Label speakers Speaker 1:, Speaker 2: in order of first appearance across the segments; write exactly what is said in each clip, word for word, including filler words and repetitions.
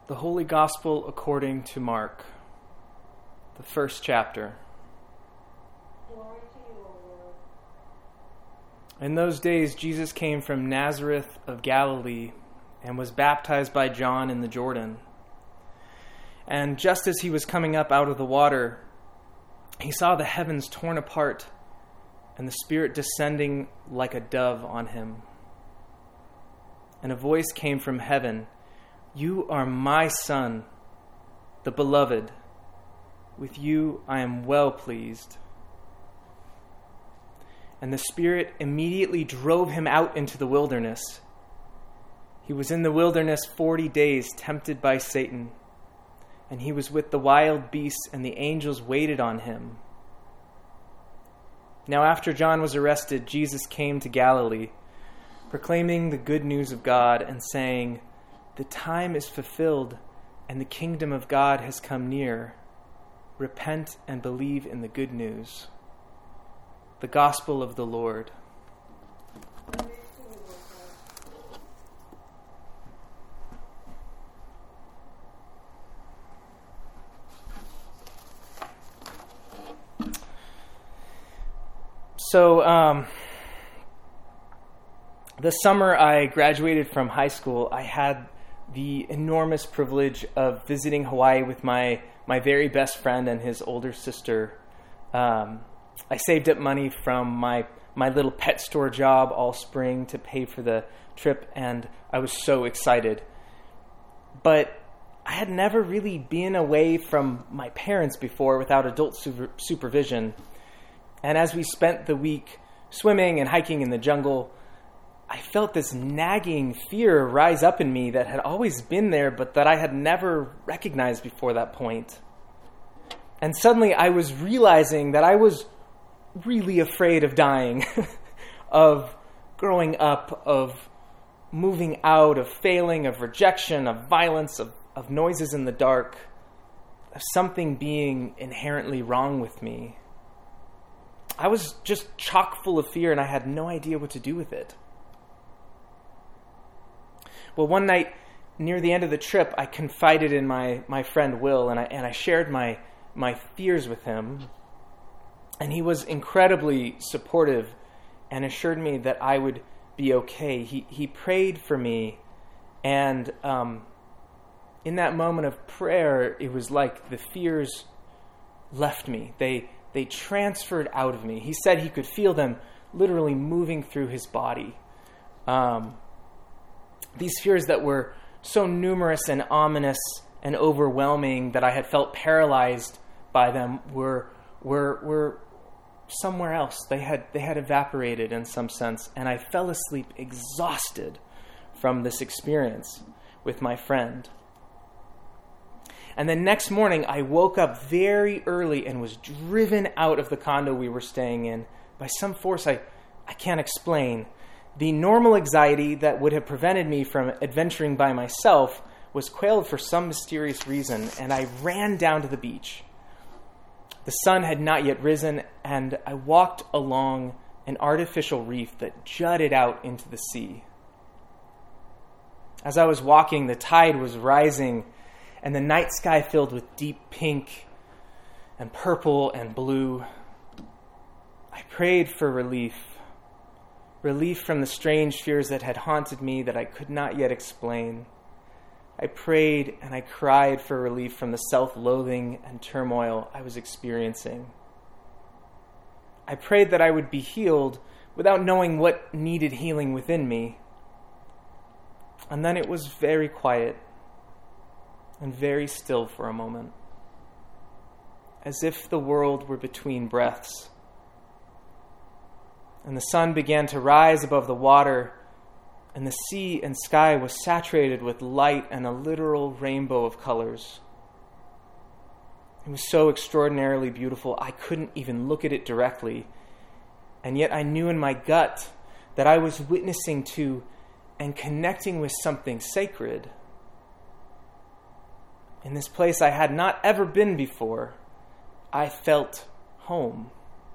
Speaker 1: The Holy Gospel according to Mark, the first chapter.
Speaker 2: Glory to you, O Lord.
Speaker 1: In those days, Jesus came from Nazareth of Galilee and was baptized by John in the Jordan. And just as he was coming up out of the water, he saw the heavens torn apart and the Spirit descending like a dove on him. And a voice came from heaven, "You are my Son, the Beloved. With you I am well pleased." And the Spirit immediately drove him out into the wilderness. He was in the wilderness forty days, tempted by Satan. And he was with the wild beasts, and the angels waited on him. Now after John was arrested, Jesus came to Galilee, proclaiming the good news of God and saying, "The time is fulfilled, and the kingdom of God has come near. Repent and believe in the good news." The Gospel of the Lord.
Speaker 2: Praise to you, O God.
Speaker 1: So, um, the summer I graduated from high school, I had the enormous privilege of visiting Hawaii with my, my very best friend and his older sister. Um, I saved up money from my, my little pet store job all spring to pay for the trip, and I was so excited. But I had never really been away from my parents before without adult super, supervision. And as we spent the week swimming and hiking in the jungle, I felt this nagging fear rise up in me that had always been there, but that I had never recognized before that point. And suddenly I was realizing that I was really afraid of dying, of growing up, of moving out, of failing, of rejection, of violence, of, of noises in the dark, of something being inherently wrong with me. I was just chock full of fear, and I had no idea what to do with it. Well, one night near the end of the trip, I confided in my, my friend Will, and I and I shared my my fears with him. And he was incredibly supportive and assured me that I would be okay. He he prayed for me, and um, in that moment of prayer, it was like the fears left me. They they transferred out of me. He said he could feel them literally moving through his body. Um, these fears that were so numerous and ominous and overwhelming that I had felt paralyzed by them were were were somewhere else. They had they had evaporated in some sense, and I fell asleep exhausted from this experience with my friend. And then next morning, I woke up very early and was driven out of the condo we were staying in by some force I, I can't explain. The normal anxiety that would have prevented me from adventuring by myself was quelled for some mysterious reason, and I ran down to the beach. The sun had not yet risen, and I walked along an artificial reef that jutted out into the sea. As I was walking, the tide was rising, and the night sky filled with deep pink and purple and blue. I prayed for relief, relief from the strange fears that had haunted me that I could not yet explain. I prayed and I cried for relief from the self-loathing and turmoil I was experiencing. I prayed that I would be healed without knowing what needed healing within me. And then it was very quiet and very still for a moment, as if the world were between breaths. And the sun began to rise above the water, and the sea and sky was saturated with light and a literal rainbow of colors. It was so extraordinarily beautiful, I couldn't even look at it directly. And yet I knew in my gut that I was witnessing to and connecting with something sacred. In this place I had not ever been before, I felt home.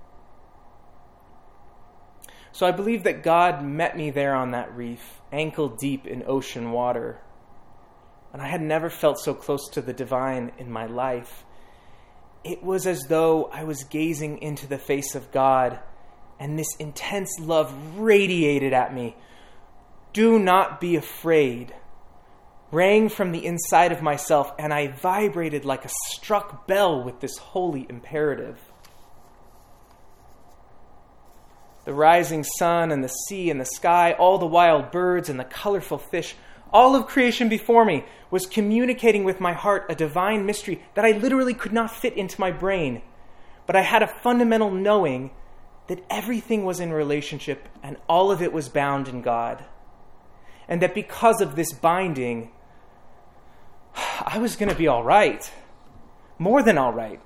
Speaker 1: So I believe that God met me there on that reef, ankle deep in ocean water. and I had never felt so close to the divine in my life. It was as though I was gazing into the face of God, and this intense love radiated at me. "Do not be afraid," rang from the inside of myself, and I vibrated like a struck bell with this holy imperative. The rising sun and the sea and the sky, all the wild birds and the colorful fish, all of creation before me was communicating with my heart a divine mystery that I literally could not fit into my brain. But I had a fundamental knowing that everything was in relationship and all of it was bound in God. And that because of this binding, I was going to be all right. More than all right.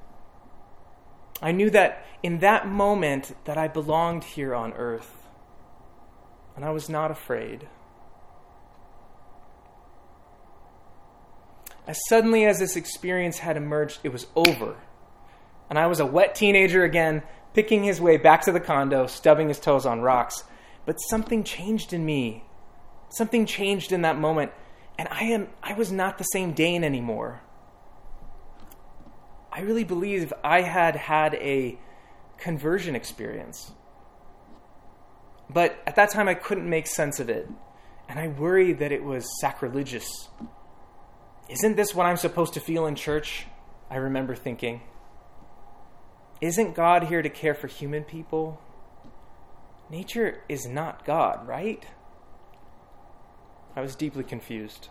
Speaker 1: I knew that in that moment that I belonged here on earth. And I was not afraid. As suddenly as this experience had emerged, it was over. And I was a wet teenager again, picking his way back to the condo, stubbing his toes on rocks. But something changed in me. Something changed in that moment. And I am I was not the same Dane anymore. I really believe I had had a conversion experience. But at that time I couldn't make sense of it. And I worried that it was sacrilegious. Isn't this what I'm supposed to feel in church? I remember thinking. Isn't God here to care for human people? Nature is not God, right? I was deeply confused.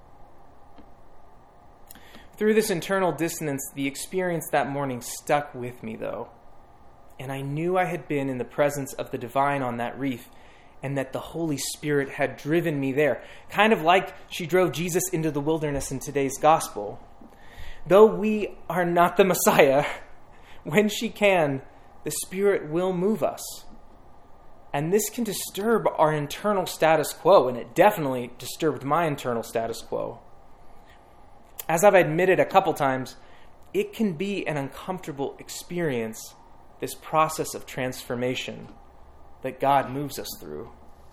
Speaker 1: Through this internal dissonance, the experience that morning stuck with me, though. And I knew I had been in the presence of the divine on that reef, and that the Holy Spirit had driven me there, kind of like she drove Jesus into the wilderness in today's gospel. Though we are not the Messiah, when she can, the Spirit will move us. And this can disturb our internal status quo, and it definitely disturbed my internal status quo. As I've admitted a couple times, it can be an uncomfortable experience, this process of transformation that God moves us through.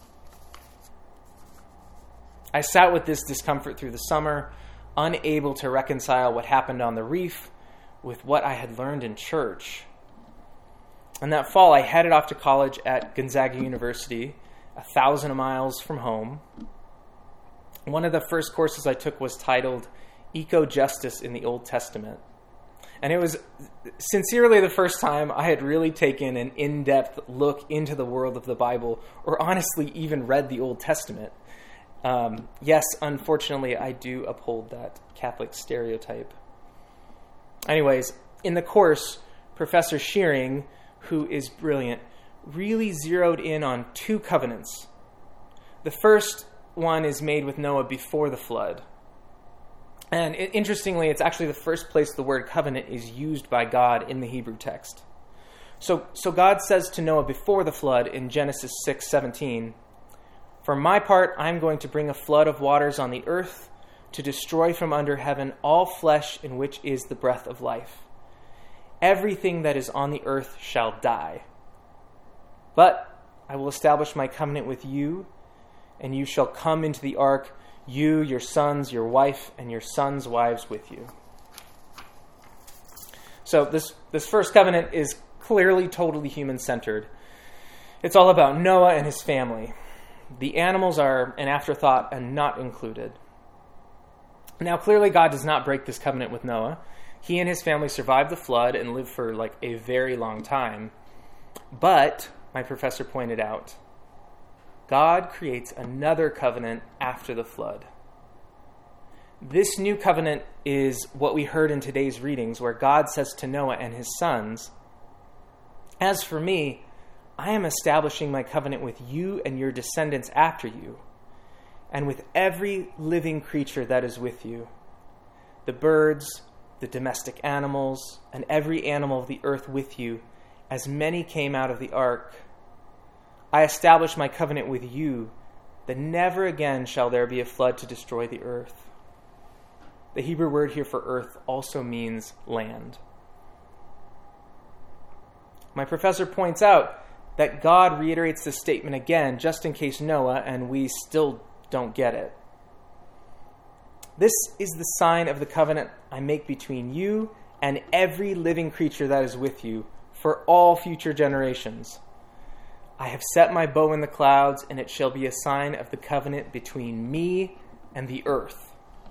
Speaker 1: I sat with this discomfort through the summer, unable to reconcile what happened on the reef with what I had learned in church. And that fall, I headed off to college at Gonzaga University, a thousand miles from home. One of the first courses I took was titled Eco-Justice in the Old Testament. And it was sincerely the first time I had really taken an in-depth look into the world of the Bible, or honestly even read the Old Testament. Um, yes, unfortunately, I do uphold that Catholic stereotype. Anyways, in the course, Professor Shearing, who is brilliant, really zeroed in on two covenants. The first one is made with Noah before the flood. And it, interestingly, it's actually the first place the word covenant is used by God in the Hebrew text. So, so God says to Noah before the flood in Genesis six seventeen, "For my part, I am going to bring a flood of waters on the earth to destroy from under heaven all flesh in which is the breath of life. Everything that is on the earth shall die. But I will establish my covenant with you, and you shall come into the ark, you, your sons, your wife, and your sons' wives with you." So this, this first covenant is clearly totally human-centered. It's all about Noah and his family. The animals are an afterthought and not included. Now, clearly God does not break this covenant with Noah. He and his family survived the flood and lived for like a very long time. But, my professor pointed out, God creates another covenant after the flood. This new covenant is what we heard in today's readings, where God says to Noah and his sons, "As for me, I am establishing my covenant with you and your descendants after you, and with every living creature that is with you, the birds, the domestic animals, and every animal of the earth with you, as many came out of the ark. I establish my covenant with you, that never again shall there be a flood to destroy the earth." The Hebrew word here for earth also means land. My professor points out that God reiterates this statement again, just in case Noah and we still don't get it. This is the sign of the covenant I make between you and every living creature that is with you for all future generations. I have set my bow in the clouds, and it shall be a sign of the covenant between me and the earth.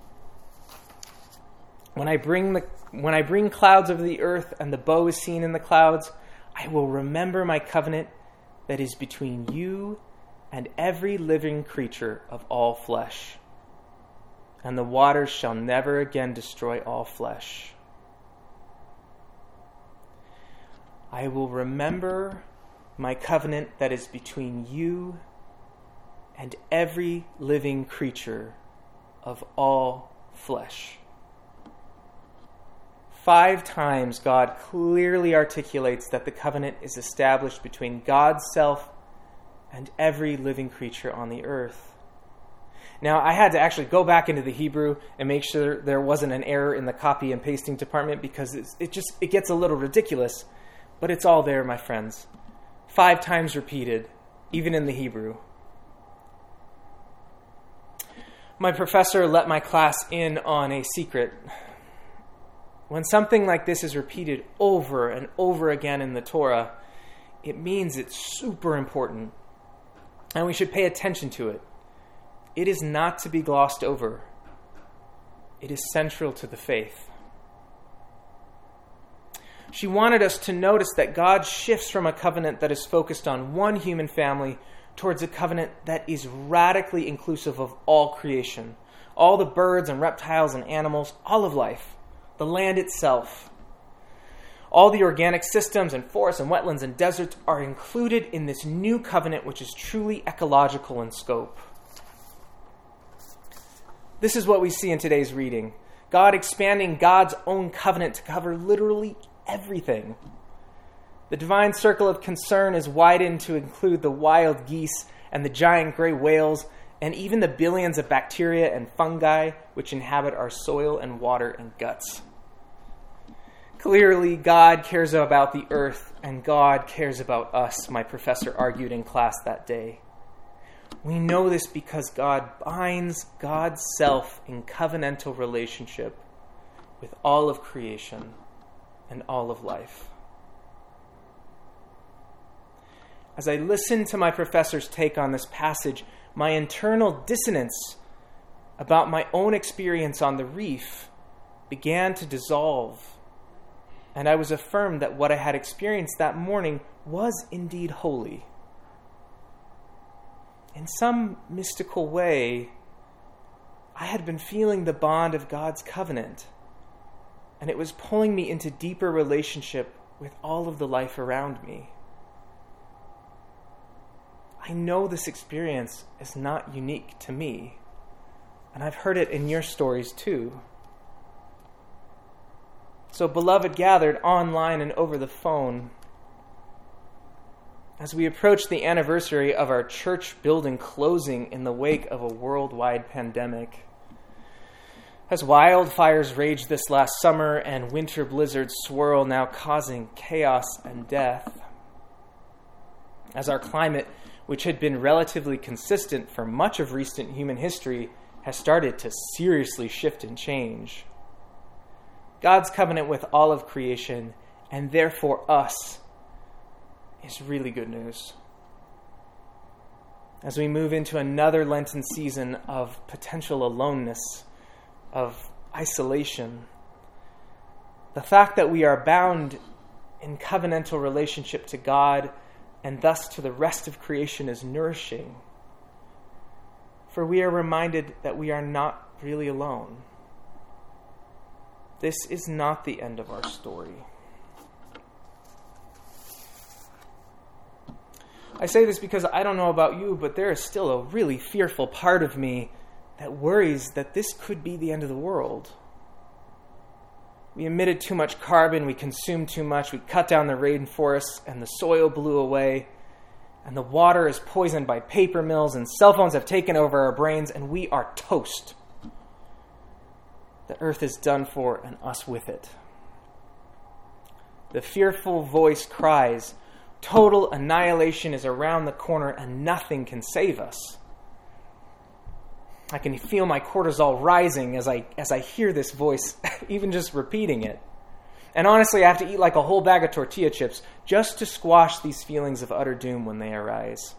Speaker 1: When I bring the when I bring clouds over the earth and the bow is seen in the clouds, I will remember my covenant that is between you and every living creature of all flesh. And the waters shall never again destroy all flesh. I will remember my covenant that is between you and every living creature of all flesh. Five times God clearly articulates that the covenant is established between God's self and every living creature on the earth. Now, I had to actually go back into the Hebrew and make sure there wasn't an error in the copy and pasting department, because it's, it just it gets a little ridiculous, but it's all there, my friends. Five times repeated, even in the Hebrew. My professor let my class in on a secret. When something like this is repeated over and over again in the Torah, it means it's super important, and we should pay attention to it. It is not to be glossed over. It is central to the faith. She wanted us to notice that God shifts from a covenant that is focused on one human family towards a covenant that is radically inclusive of all creation, all the birds and reptiles and animals, all of life, the land itself. All the organic systems and forests and wetlands and deserts are included in this new covenant, which is truly ecological in scope. This is what we see in today's reading. God expanding God's own covenant to cover literally everything. The divine circle of concern is widened to include the wild geese and the giant gray whales and even the billions of bacteria and fungi which inhabit our soil and water and guts. Clearly, God cares about the earth, and God cares about us, my professor argued in class that day. We know this because God binds God's self in covenantal relationship with all of creation and all of life. As I listened to my professor's take on this passage, my internal dissonance about my own experience on the reef began to dissolve, and I was affirmed that what I had experienced that morning was indeed holy. In some mystical way, I had been feeling the bond of God's covenant, and it was pulling me into deeper relationship with all of the life around me. I know this experience is not unique to me, and I've heard it in your stories too. So, beloved gathered online and over the phone, as we approach the anniversary of our church building closing in the wake of a worldwide pandemic, as wildfires rage this last summer and winter blizzards swirl, now causing chaos and death, as our climate, which had been relatively consistent for much of recent human history, has started to seriously shift and change, God's covenant with all of creation, and therefore us, is really good news. As we move into another Lenten season of potential aloneness, of isolation, the fact that we are bound in covenantal relationship to God and thus to the rest of creation is nourishing. For we are reminded that we are not really alone. This is not the end of our story. I say this because I don't know about you, but there is still a really fearful part of me that worries that this could be the end of the world. We emitted too much carbon, we consumed too much, we cut down the rainforests, and the soil blew away, and the water is poisoned by paper mills, and cell phones have taken over our brains, and we are toast. The earth is done for, and us with it. The fearful voice cries, total annihilation is around the corner, and nothing can save us. I can feel my cortisol rising as I as I hear this voice, even just repeating it. And honestly, I have to eat like a whole bag of tortilla chips just to squash these feelings of utter doom when they arise.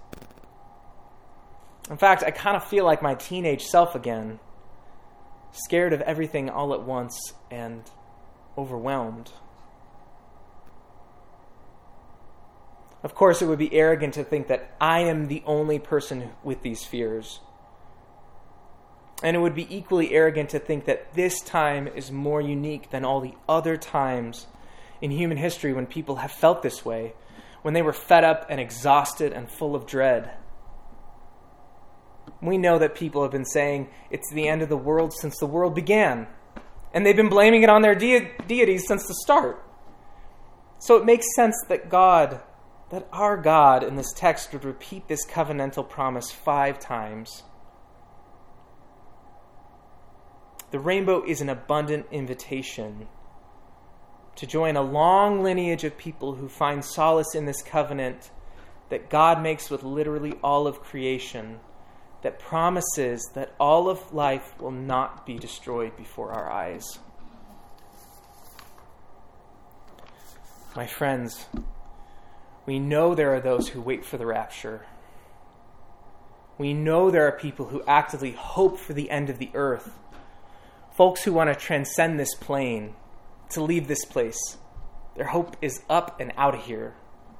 Speaker 1: In fact, I kind of feel like my teenage self again, scared of everything all at once and overwhelmed. Of course, it would be arrogant to think that I am the only person with these fears. And it would be equally arrogant to think that this time is more unique than all the other times in human history when people have felt this way, when they were fed up and exhausted and full of dread. We know that people have been saying it's the end of the world since the world began, and they've been blaming it on their de- deities since the start. So it makes sense that God, that our God in this text would repeat this covenantal promise five times. The rainbow is an abundant invitation to join a long lineage of people who find solace in this covenant that God makes with literally all of creation, that promises that all of life will not be destroyed before our eyes. My friends, we know there are those who wait for the rapture. We know there are people who actively hope for the end of the earth. Folks who want to transcend this plane, to leave this place. Their hope is up and out of here.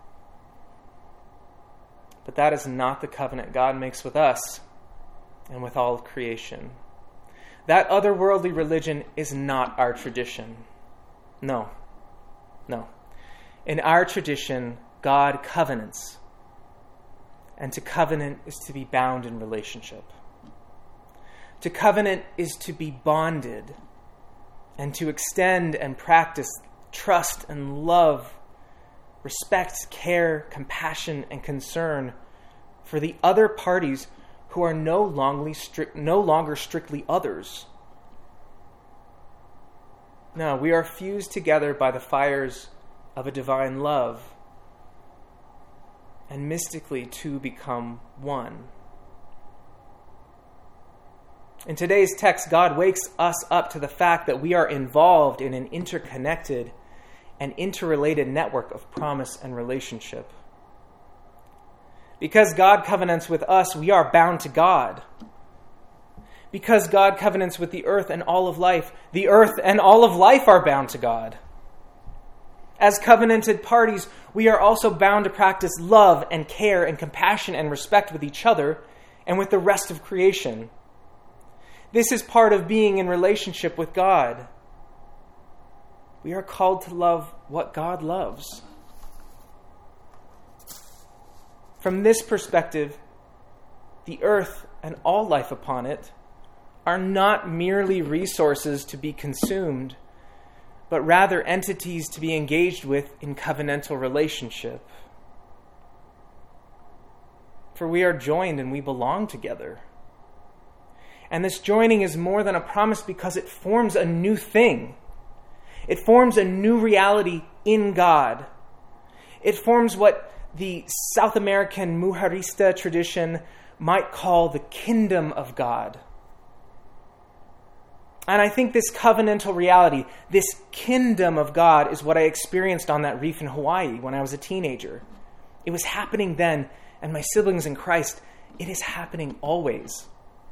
Speaker 1: But that is not the covenant God makes with us and with all of creation. That otherworldly religion is not our tradition. No. No. In our tradition, God covenants. And to covenant is to be bound in relationship. To covenant is to be bonded and to extend and practice trust and love, respect, care, compassion, and concern for the other parties who are no longer, strict, no longer strictly others. No, we are fused together by the fires of a divine love, and mystically two become one. In today's text, God wakes us up to the fact that we are involved in an interconnected and interrelated network of promise and relationship. Because God covenants with us, we are bound to God. Because God covenants with the earth and all of life, the earth and all of life are bound to God. As covenanted parties, we are also bound to practice love and care and compassion and respect with each other and with the rest of creation. This is part of being in relationship with God. We are called to love what God loves. From this perspective, the earth and all life upon it are not merely resources to be consumed, but rather entities to be engaged with in covenantal relationship. For we are joined and we belong together. And this joining is more than a promise because it forms a new thing. It forms a new reality in God. It forms what the South American Mujerista tradition might call the kingdom of God. And I think this covenantal reality, this kingdom of God, is what I experienced on that reef in Hawaii when I was a teenager. It was happening then, and my siblings in Christ, it is happening always.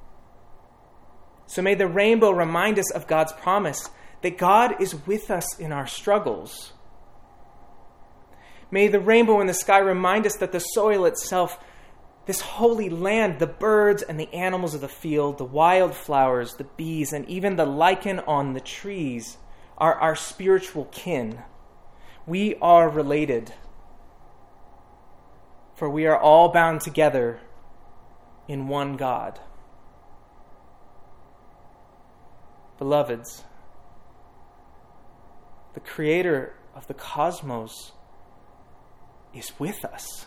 Speaker 1: So may the rainbow remind us of God's promise that God is with us in our struggles. May the rainbow in the sky remind us that the soil itself, this holy land, the birds and the animals of the field, the wildflowers, the bees, and even the lichen on the trees are our spiritual kin. We are related, for we are all bound together in one God. Beloveds, the creator of the cosmos is with us,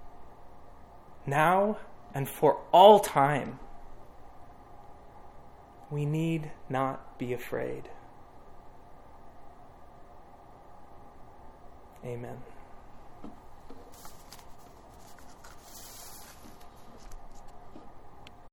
Speaker 1: now and for all time. We need not be afraid. Amen.